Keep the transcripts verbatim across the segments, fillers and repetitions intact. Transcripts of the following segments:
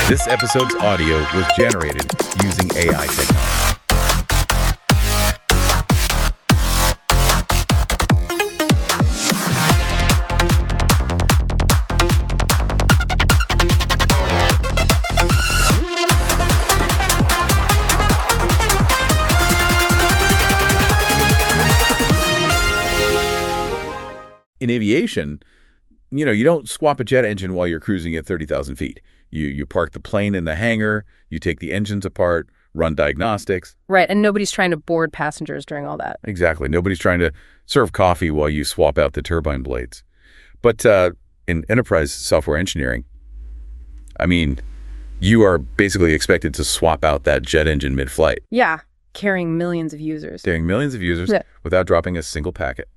This episode's audio was generated using A I technology. In aviation, you know, you don't swap a jet engine while you're cruising at thirty thousand feet. You you park the plane in the hangar, you take the engines apart, run diagnostics. Right, and nobody's trying to board passengers during all that. Exactly. Nobody's trying to serve coffee while you swap out the turbine blades. But uh, in enterprise software engineering, I mean, you are basically expected to swap out that jet engine mid-flight. Yeah, carrying millions of users. Carrying millions of users Yeah. without dropping a single packet.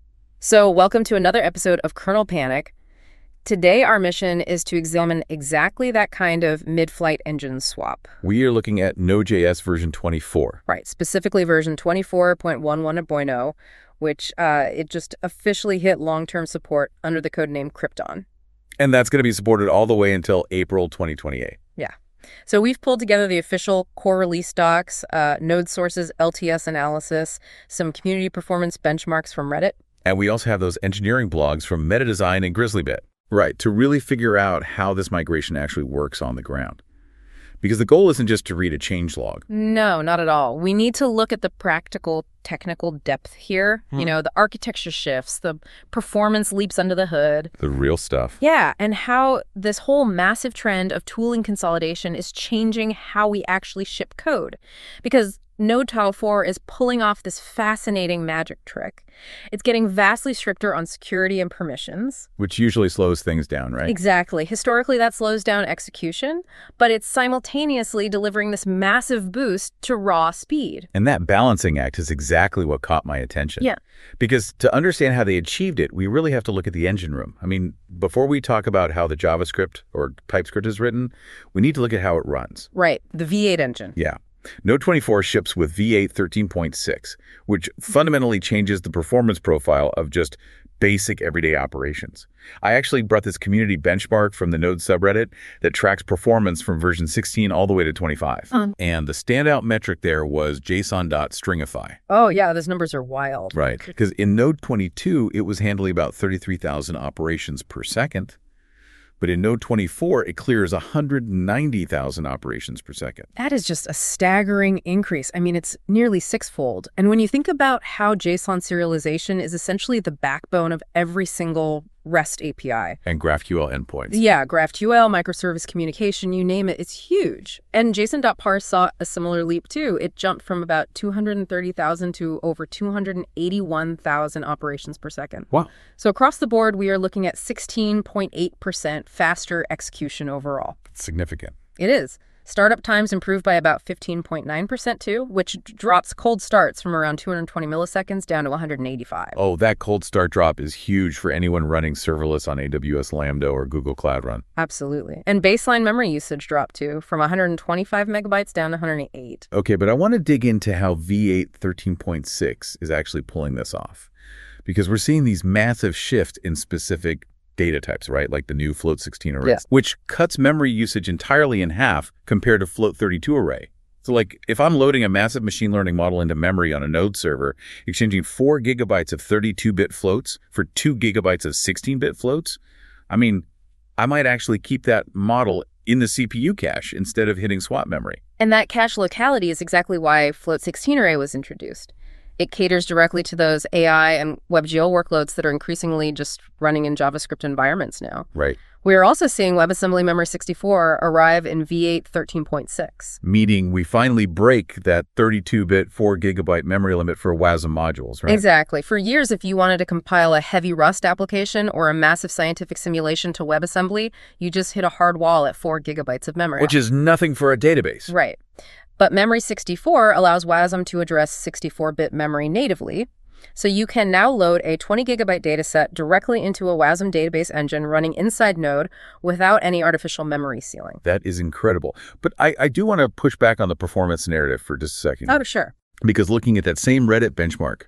So welcome to another episode of Kernel Panic. Today, our mission is to examine exactly that kind of mid-flight engine swap. We are looking at Node.js version twenty-four. Right, specifically version twenty-four point eleven point oh, which uh, it just officially hit long-term support under the codename Krypton. And that's going to be supported all the way until April twenty twenty-eight. Yeah. So we've pulled together the official core release docs, uh, node sources, L T S analysis, some community performance benchmarks from Reddit. And we also have those engineering blogs from MetaDesign and GrizzlyBit. Right, to really figure out how this migration actually works on the ground. Because the goal isn't just to read a changelog. No, not at all. We need to look at the practical technical depth here. Hmm. You know, the architecture shifts, the performance leaps under the hood. The real stuff. Yeah, and how this whole massive trend of tooling consolidation is changing how we actually ship code. Because Node Tile four is pulling off this fascinating magic trick. It's getting vastly stricter on security and permissions. Which usually slows things down, right? Exactly. Historically, that slows down execution, but it's simultaneously delivering this massive boost to raw speed. And that balancing act is exactly what caught my attention. Yeah. Because to understand how they achieved it, we really have to look at the engine room. I mean, before we talk about how the JavaScript or TypeScript is written, we need to look at how it runs. Right. The V eight engine. Yeah. Node twenty-four ships with V eight thirteen point six, which fundamentally changes the performance profile of just basic everyday operations. I actually brought this community benchmark from the Node subreddit that tracks performance from version sixteen all the way to twenty-five. Um. And the standout metric there was JSON.stringify. Oh, yeah, those numbers are wild. Right, because in Node twenty-two, it was handling about thirty-three thousand operations per second. But in Node twenty-four, it clears one hundred ninety thousand operations per second. That is just a staggering increase. I mean, it's nearly sixfold. And when you think about how JSON serialization is essentially the backbone of every single REST A P I. And GraphQL endpoints. Yeah, GraphQL, microservice communication, you name it, it's huge. And JSON.parse saw a similar leap too. It jumped from about two hundred thirty thousand to over two hundred eighty-one thousand operations per second. Wow. So across the board, we are looking at sixteen point eight percent faster execution overall. It's significant. It is. Startup times improved by about fifteen point nine percent too, which drops cold starts from around two hundred twenty milliseconds down to one hundred eighty-five. Oh, that cold start drop is huge for anyone running serverless on A W S Lambda or Google Cloud Run. Absolutely. And baseline memory usage dropped too, from one hundred twenty-five megabytes down to one hundred eight. Okay, but I want to dig into how V eight thirteen point six is actually pulling this off. Because we're seeing these massive shifts in specific data types, right? Like the new float sixteen array, yeah. which cuts memory usage entirely in half compared to float thirty-two array. So like if I'm loading a massive machine learning model into memory on a Node server, exchanging four gigabytes of thirty-two bit floats for two gigabytes of sixteen bit floats, I mean, I might actually keep that model in the C P U cache instead of hitting swap memory. And that cache locality is exactly why float sixteen array was introduced. It caters directly to those A I and WebGL workloads that are increasingly just running in JavaScript environments now. Right. We are also seeing WebAssembly Memory sixty-four arrive in V eight thirteen point six. Meaning we finally break that thirty-two bit, four gigabyte memory limit for WASM modules, right? Exactly. For years, if you wanted to compile a heavy Rust application or a massive scientific simulation to WebAssembly, you just hit a hard wall at four gigabytes of memory. Which is nothing for a database. Right. But Memory sixty-four allows WASM to address sixty-four bit memory natively. So you can now load a twenty gigabyte dataset directly into a WASM database engine running inside Node without any artificial memory sealing. That is incredible. But I, I do want to push back on the performance narrative for just a second. Oh, sure. Because looking at that same Reddit benchmark,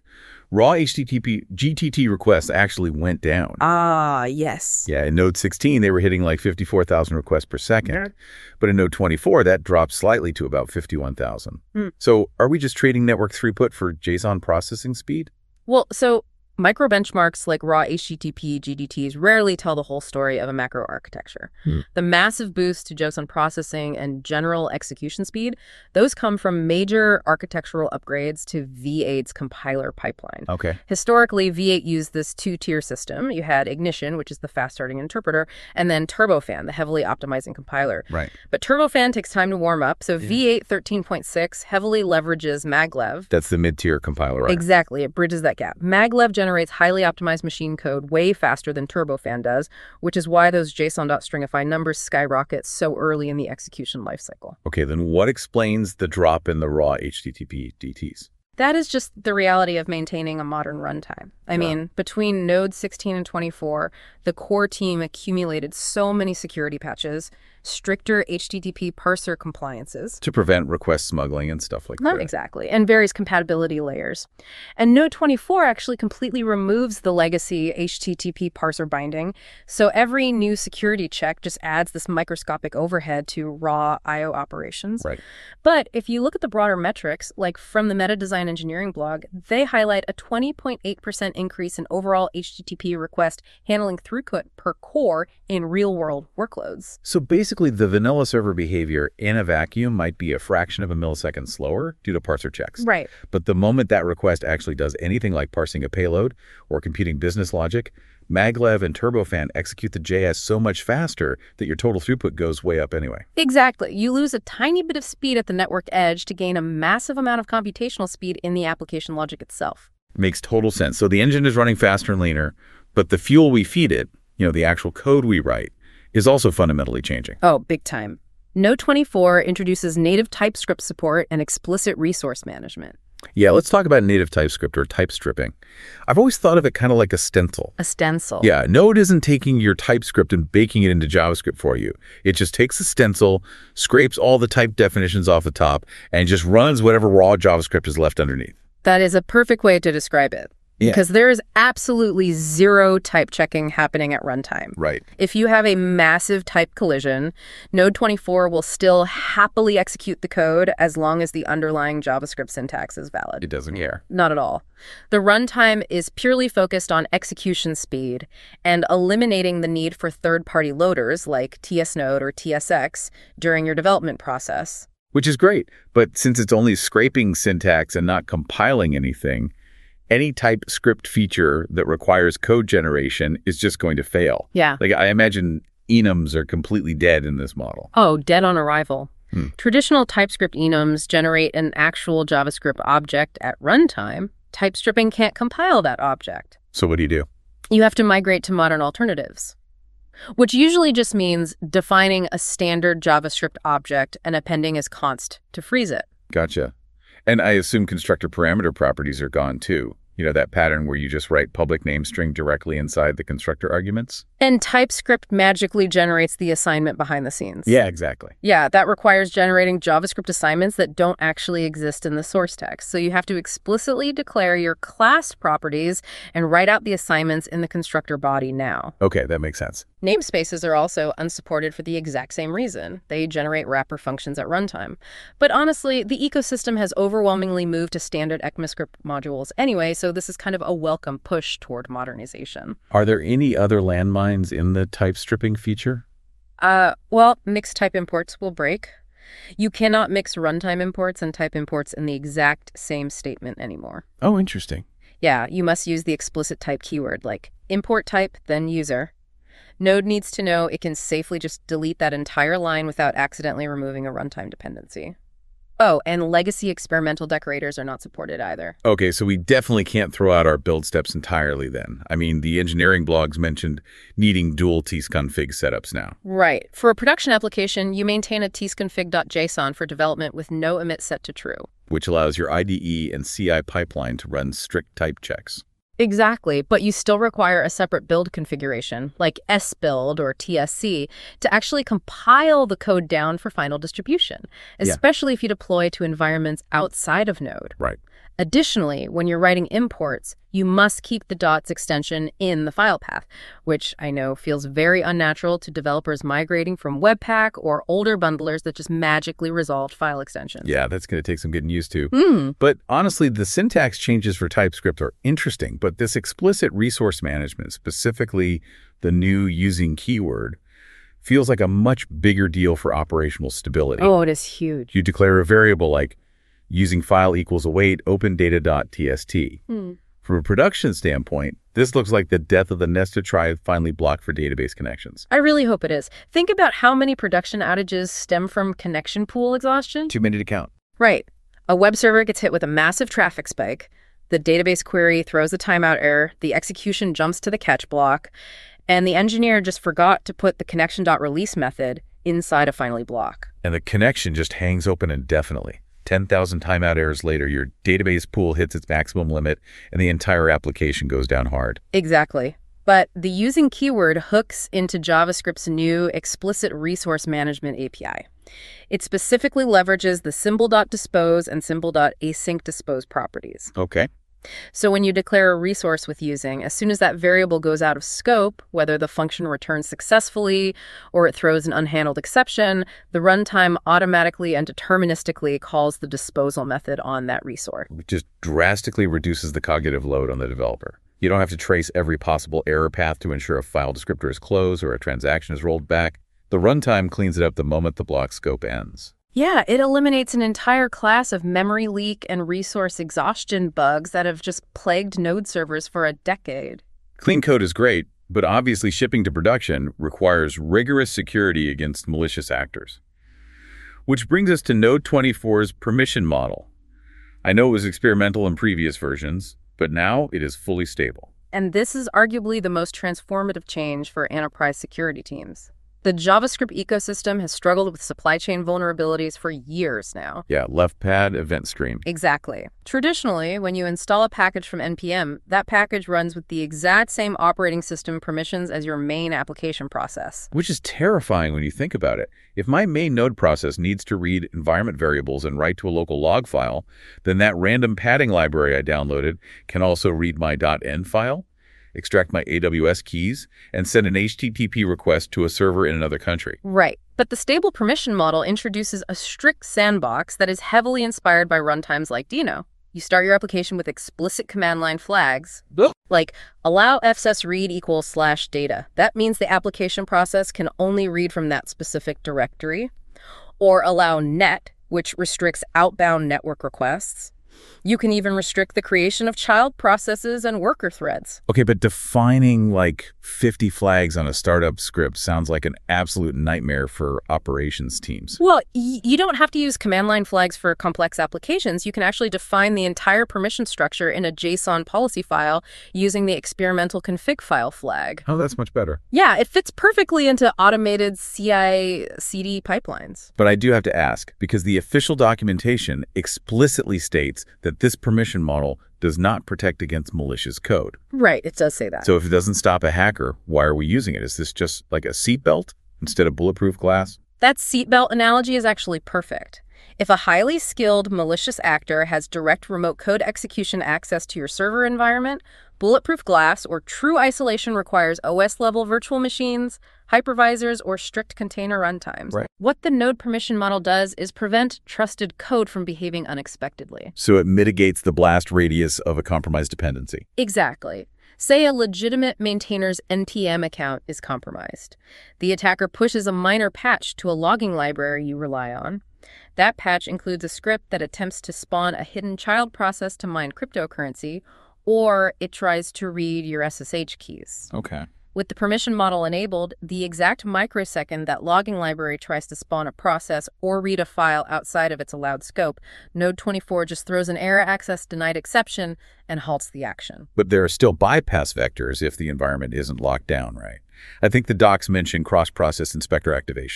Raw H T T P G T T requests actually went down. Ah, yes. Yeah, in Node sixteen, they were hitting like fifty-four thousand requests per second. Yeah. But in Node twenty-four, that dropped slightly to about fifty-one thousand. Hmm. So are we just trading network throughput for JSON processing speed? Well, so micro benchmarks like raw H T T P G D Ts rarely tell the whole story of a macro architecture. Hmm. The massive boost to JSON processing and general execution speed, those come from major architectural upgrades to V eight's compiler pipeline. Okay. Historically, V eight used this two-tier system. You had Ignition, which is the fast-starting interpreter, and then Turbofan, the heavily optimizing compiler. Right. But Turbofan takes time to warm up, so V eight thirteen point six heavily leverages maglev. That's the mid-tier compiler, right? Exactly. It bridges that gap. Maglev generates highly optimized machine code way faster than Turbofan does, which is why those JSON.stringify numbers skyrocket so early in the execution lifecycle. Okay, then what explains the drop in the raw H T T P D Ts? That is just the reality of maintaining a modern runtime. I Yeah. mean, between Node sixteen and twenty-four, the core team accumulated so many security patches, stricter H T T P parser compliances. To prevent request smuggling and stuff like Not that. exactly, and various compatibility layers. And Node twenty-four actually completely removes the legacy H T T P parser binding, so every new security check just adds this microscopic overhead to raw I O operations. Right. But if you look at the broader metrics, like from the Meta Design Engineering blog, they highlight a twenty point eight percent increase in overall H T T P request handling throughput per core in real-world workloads. So basically, the vanilla server behavior in a vacuum might be a fraction of a millisecond slower due to parser checks. Right. But the moment that request actually does anything like parsing a payload or computing business logic, maglev and Turbofan execute the J S so much faster that your total throughput goes way up anyway. Exactly. You lose a tiny bit of speed at the network edge to gain a massive amount of computational speed in the application logic itself. Makes total sense. So the engine is running faster and leaner, but the fuel we feed it, you know, the actual code we write, is also fundamentally changing. Oh, big time. Node twenty-four introduces native TypeScript support and explicit resource management. Yeah, let's talk about native TypeScript or type stripping. I've always thought of it kind of like a stencil. A stencil. Yeah, Node isn't taking your TypeScript and baking it into JavaScript for you. It just takes a stencil, scrapes all the type definitions off the top, and just runs whatever raw JavaScript is left underneath. That is a perfect way to describe it. Yeah. Because there is absolutely zero type checking happening at runtime. Right. If you have a massive type collision, Node twenty-four will still happily execute the code as long as the underlying JavaScript syntax is valid. It doesn't care. Not at all. The runtime is purely focused on execution speed and eliminating the need for third-party loaders like T S Node or T S X during your development process. Which is great, but since it's only scraping syntax and not compiling anything, any TypeScript feature that requires code generation is just going to fail. Yeah. Like, I imagine enums are completely dead in this model. Oh, dead on arrival. Hmm. Traditional TypeScript enums generate an actual JavaScript object at runtime. Type stripping can't compile that object. So what do you do? You have to migrate to modern alternatives, which usually just means defining a standard JavaScript object and appending as const to freeze it. Gotcha. And I assume constructor parameter properties are gone too. You know, that pattern where you just write public name string directly inside the constructor arguments? And TypeScript magically generates the assignment behind the scenes. Yeah, exactly. Yeah, that requires generating JavaScript assignments that don't actually exist in the source text. So you have to explicitly declare your class properties and write out the assignments in the constructor body now. Okay, that makes sense. Namespaces are also unsupported for the exact same reason. They generate wrapper functions at runtime. But honestly, the ecosystem has overwhelmingly moved to standard ECMAScript modules anyway, so this is kind of a welcome push toward modernization. Are there any other landmines in the type stripping feature? Uh, well, mixed type imports will break. You cannot mix runtime imports and type imports in the exact same statement anymore. Oh, interesting. Yeah, you must use the explicit type keyword, like import type, then user. Node needs to know it can safely just delete that entire line without accidentally removing a runtime dependency. Oh, and legacy experimental decorators are not supported either. Okay, so we definitely can't throw out our build steps entirely then. I mean, the engineering blogs mentioned needing dual tsconfig setups now. Right. For a production application, you maintain a tsconfig.json for development with no emit set to true. Which allows your I D E and C I pipeline to run strict type checks. Exactly, but you still require a separate build configuration, like sbuild or T S C, to actually compile the code down for final distribution, especially yeah. if you deploy to environments outside of Node. Right. Additionally, when you're writing imports, you must keep the dots extension in the file path, which I know feels very unnatural to developers migrating from Webpack or older bundlers that just magically resolved file extensions. Yeah, that's going to take some getting used to. Mm. But honestly, the syntax changes for TypeScript are interesting, but this explicit resource management, specifically the new using keyword, feels like a much bigger deal for operational stability. Oh, it is huge. You declare a variable like using file equals await open data.tst. Hmm. From a production standpoint, this looks like the death of the nested try finally blocked for database connections. I really hope it is. Think about how many production outages stem from connection pool exhaustion. Too many to count. Right. A web server gets hit with a massive traffic spike. The database query throws a timeout error. The execution jumps to the catch block. And the engineer just forgot to put the connection.release method inside a finally block. And the connection just hangs open indefinitely. ten thousand timeout errors later, your database pool hits its maximum limit, and the entire application goes down hard. Exactly. But the using keyword hooks into JavaScript's new explicit resource management A P I. It specifically leverages the symbol.dispose and symbol.async.dispose properties. Okay. So when you declare a resource with using, as soon as that variable goes out of scope, whether the function returns successfully or it throws an unhandled exception, the runtime automatically and deterministically calls the disposal method on that resource. It just drastically reduces the cognitive load on the developer. You don't have to trace every possible error path to ensure a file descriptor is closed or a transaction is rolled back. The runtime cleans it up the moment the block scope ends. Yeah, it eliminates an entire class of memory leak and resource exhaustion bugs that have just plagued node servers for a decade. Clean code is great, but obviously shipping to production requires rigorous security against malicious actors. Which brings us to Node twenty-four's permission model. I know it was experimental in previous versions, but now it is fully stable. And this is arguably the most transformative change for enterprise security teams. The JavaScript ecosystem has struggled with supply chain vulnerabilities for years now. Yeah, left pad, event stream. Exactly. Traditionally, when you install a package from N P M, that package runs with the exact same operating system permissions as your main application process. Which is terrifying when you think about it. If my main node process needs to read environment variables and write to a local log file, then that random padding library I downloaded can also read my .env file, extract my A W S keys, and send an H T T P request to a server in another country. Right. But the stable permission model introduces a strict sandbox that is heavily inspired by runtimes like Deno. You start your application with explicit command line flags, like allow fsys read equals slash data. That means the application process can only read from that specific directory. Or allow net, which restricts outbound network requests. You can even restrict the creation of child processes and worker threads. Okay, but defining like fifty flags on a startup script sounds like an absolute nightmare for operations teams. Well, y you don't have to use command line flags for complex applications. You can actually define the entire permission structure in a JSON policy file using the experimental config file flag. Oh, that's much better. Yeah, it fits perfectly into automated C I C D pipelines. But I do have to ask, because the official documentation explicitly states that this permission model does not protect against malicious code. Right, it does say that. So if it doesn't stop a hacker, why are we using it? Is this just like a seatbelt instead of bulletproof glass? That seatbelt analogy is actually perfect. If a highly skilled malicious actor has direct remote code execution access to your server environment, bulletproof glass or true isolation requires O S-level virtual machines, hypervisors, or strict container runtimes. Right. What the node permission model does is prevent trusted code from behaving unexpectedly. So it mitigates the blast radius of a compromised dependency. Exactly. Say a legitimate maintainer's N P M account is compromised. The attacker pushes a minor patch to a logging library you rely on. That patch includes a script that attempts to spawn a hidden child process to mine cryptocurrency, or it tries to read your S S H keys. Okay. With the permission model enabled, the exact microsecond that logging library tries to spawn a process or read a file outside of its allowed scope, Node twenty-four just throws an error access denied exception and halts the action. But there are still bypass vectors if the environment isn't locked down, right? I think the docs mention cross-process inspector activation.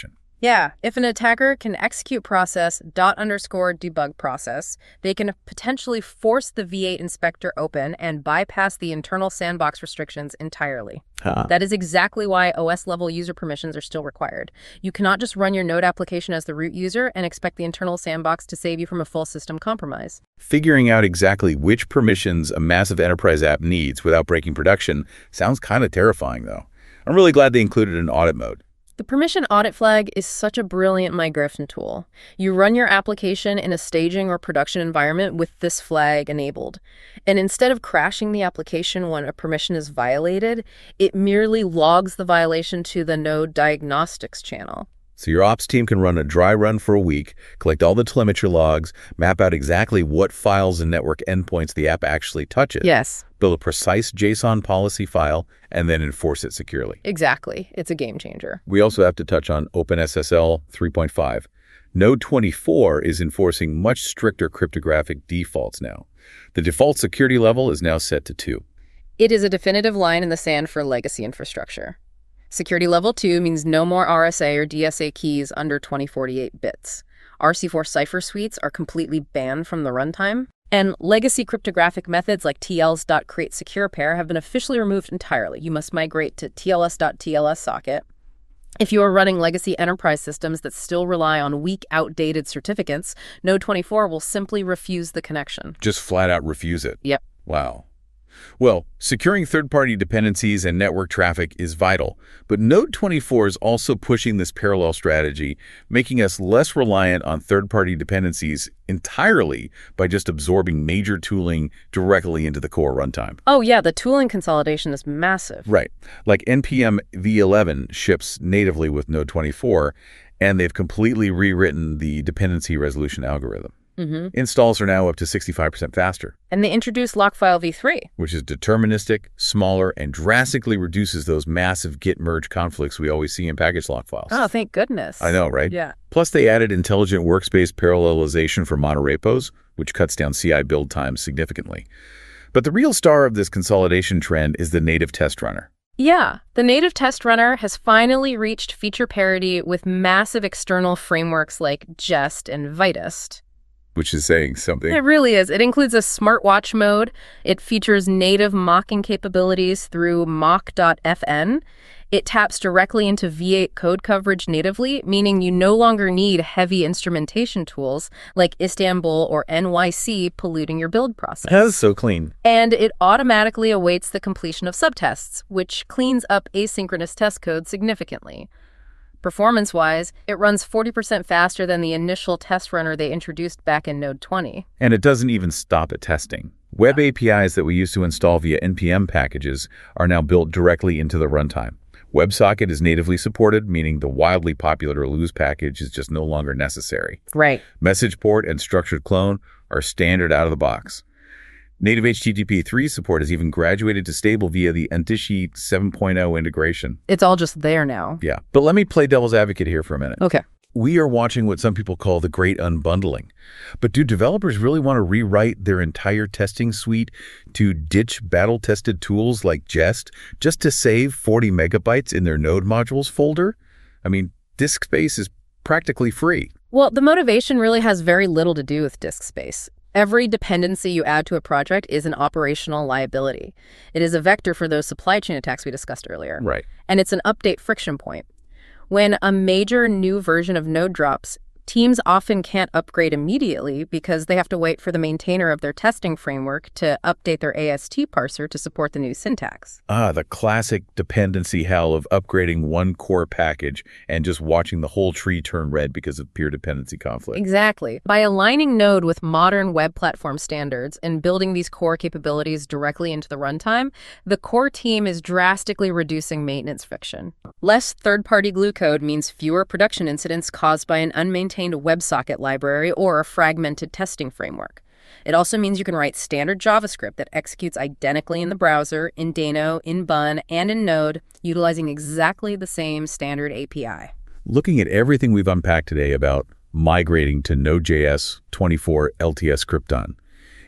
Yeah, if an attacker can execute process dot underscore debug process, they can potentially force the V eight inspector open and bypass the internal sandbox restrictions entirely. Huh. That is exactly why O S-level user permissions are still required. You cannot just run your Node application as the root user and expect the internal sandbox to save you from a full system compromise. Figuring out exactly which permissions a massive enterprise app needs without breaking production sounds kind of terrifying, though. I'm really glad they included an audit mode. The permission audit flag is such a brilliant migration tool. You run your application in a staging or production environment with this flag enabled. And instead of crashing the application when a permission is violated, it merely logs the violation to the Node diagnostics channel. So your ops team can run a dry run for a week, collect all the telemetry logs, map out exactly what files and network endpoints the app actually touches. Yes. Build a precise JSON policy file, and then enforce it securely. Exactly. It's a game changer. We also have to touch on OpenSSL three point five. Node twenty-four is enforcing much stricter cryptographic defaults now. The default security level is now set to two. It is a definitive line in the sand for legacy infrastructure. Security level two means no more R S A or D S A keys under twenty forty-eight bits. R C four cipher suites are completely banned from the runtime. And legacy cryptographic methods like T L S.createSecurePair have been officially removed entirely. You must migrate to T L S.TLS socket. If you are running legacy enterprise systems that still rely on weak, outdated certificates, Node twenty-four will simply refuse the connection. Just flat out refuse it. Yep. Wow. Well, securing third-party dependencies and network traffic is vital, but Node twenty-four is also pushing this parallel strategy, making us less reliant on third-party dependencies entirely by just absorbing major tooling directly into the core runtime. Oh yeah, the tooling consolidation is massive. Right. Like N P M v eleven ships natively with Node twenty-four, and they've completely rewritten the dependency resolution algorithm. Mm-hmm. Installs are now up to sixty-five percent faster. And they introduced Lockfile v three. Which is deterministic, smaller, and drastically reduces those massive git merge conflicts we always see in package lock files. Oh, thank goodness. I know, right? Yeah. Plus, they added intelligent workspace parallelization for monorepos, which cuts down C I build times significantly. But the real star of this consolidation trend is the native test runner. Yeah, the native test runner has finally reached feature parity with massive external frameworks like Jest and Vitest. Which is saying something. It really is. It includes a smartwatch mode. It features native mocking capabilities through mock dot F N. It taps directly into V eight code coverage natively, meaning you no longer need heavy instrumentation tools like Istanbul or N Y C polluting your build process. That's so clean. And it automatically awaits the completion of subtests, which cleans up asynchronous test code significantly. Performance-wise, it runs forty percent faster than the initial test runner they introduced back in Node twenty. And it doesn't even stop at testing. Web A P Is that we used to install via N P M packages are now built directly into the runtime. WebSocket is natively supported, meaning the wildly popular Lose package is just no longer necessary. Right. Message port and structured clone are standard out of the box. Native H T T P three support has even graduated to stable via the Antishi seven point oh integration. It's all just there now. Yeah, but let me play devil's advocate here for a minute. Okay. We are watching what some people call the great unbundling. But do developers really want to rewrite their entire testing suite to ditch battle-tested tools like Jest just to save forty megabytes in their Node modules folder? I mean, disk space is practically free. Well, the motivation really has very little to do with disk space. Every dependency you add to a project is an operational liability. It is a vector for those supply chain attacks we discussed earlier. Right. And it's an update friction point. When a major new version of Node drops, teams often can't upgrade immediately because they have to wait for the maintainer of their testing framework to update their A S T parser to support the new syntax. Ah, the classic dependency hell of upgrading one core package and just watching the whole tree turn red because of peer dependency conflict. Exactly. By aligning Node with modern web platform standards and building these core capabilities directly into the runtime, the core team is drastically reducing maintenance friction. Less third-party glue code means fewer production incidents caused by an unmaintained WebSocket library or a fragmented testing framework. It also means you can write standard JavaScript that executes identically in the browser, in Dano, in Bun, and in Node, utilizing exactly the same standard A P I. Looking at everything we've unpacked today about migrating to Node.js twenty-four L T S Krypton,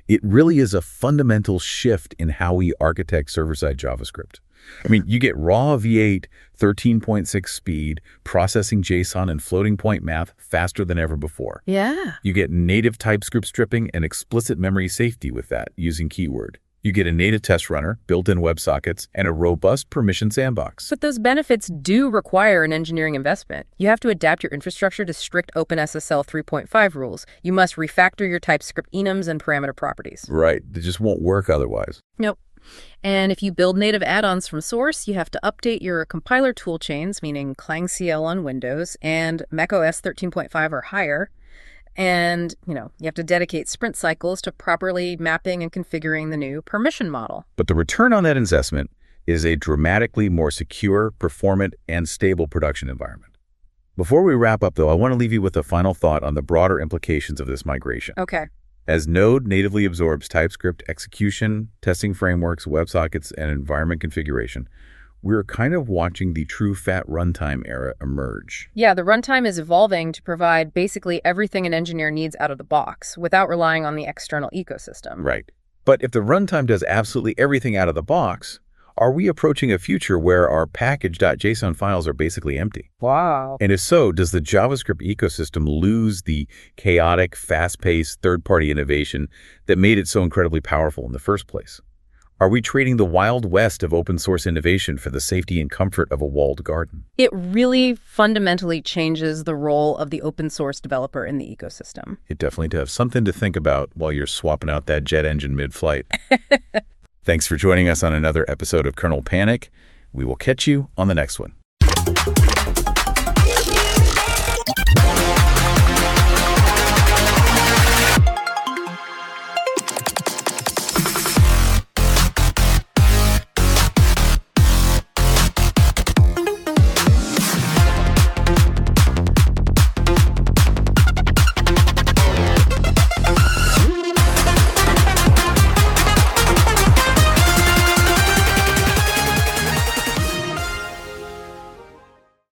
It really is a fundamental shift in how we architect server-side JavaScript. I mean, you get raw V eight, thirteen point six speed, processing JSON and floating point math faster than ever before. Yeah. You get native TypeScript stripping and explicit memory safety with that using Keyword. You get a native test runner, built-in WebSockets, and a robust permission sandbox. But those benefits do require an engineering investment. You have to adapt your infrastructure to strict OpenSSL three point five rules. You must refactor your TypeScript enums and parameter properties. Right. They just won't work otherwise. Nope. And if you build native add-ons from source, you have to update your compiler toolchains, meaning ClangCL on Windows and macOS thirteen point five or higher. And, you know, you have to dedicate sprint cycles to properly mapping and configuring the new permission model. But the return on that investment is a dramatically more secure, performant, and stable production environment. Before we wrap up, though, I want to leave you with a final thought on the broader implications of this migration. Okay. As Node natively absorbs TypeScript execution, testing frameworks, WebSockets, and environment configuration, we're kind of watching the true fat runtime era emerge. Yeah, the runtime is evolving to provide basically everything an engineer needs out of the box without relying on the external ecosystem. Right. But if the runtime does absolutely everything out of the box, are we approaching a future where our package.json files are basically empty? Wow. And if so, does the JavaScript ecosystem lose the chaotic, fast-paced, third-party innovation that made it so incredibly powerful in the first place? Are we trading the wild west of open source innovation for the safety and comfort of a walled garden? It really fundamentally changes the role of the open source developer in the ecosystem. It definitely does. Something to think about while you're swapping out that jet engine mid-flight. Thanks for joining us on another episode of Kernel Panic. We will catch you on the next one.